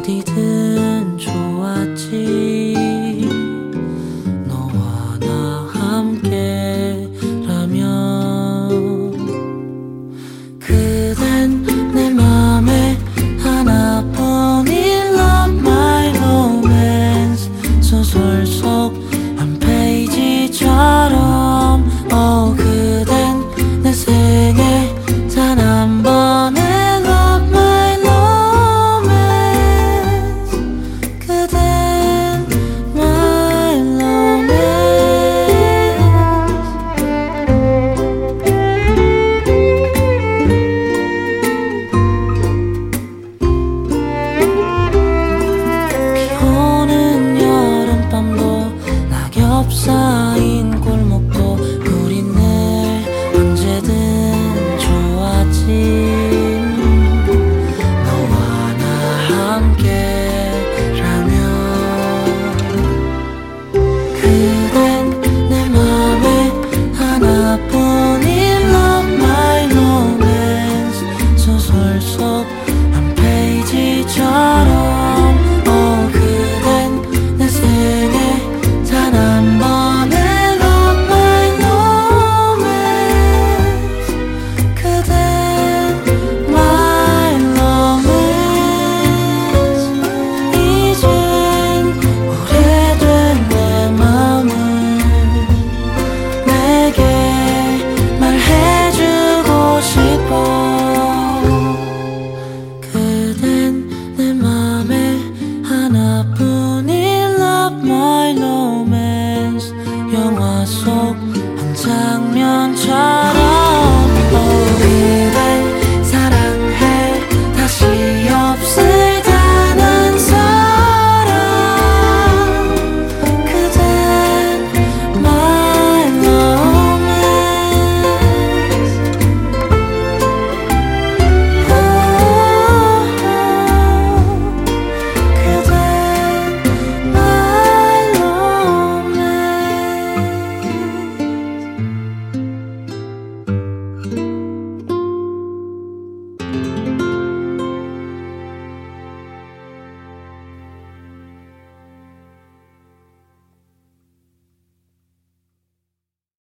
어디든 좋았지. 너와 나 함께라면. 그댄 내 맘에 하나뿐인 Love My Romance 소설 속 한 페이지처럼. 그댄 내 생에 단 한 번의 Love My Romance. 그댄 My Romance. 비 오는 여름밤도 낙엽 쌓인 골목도 우린 늘 언제든 좋았지. 너와 나 함께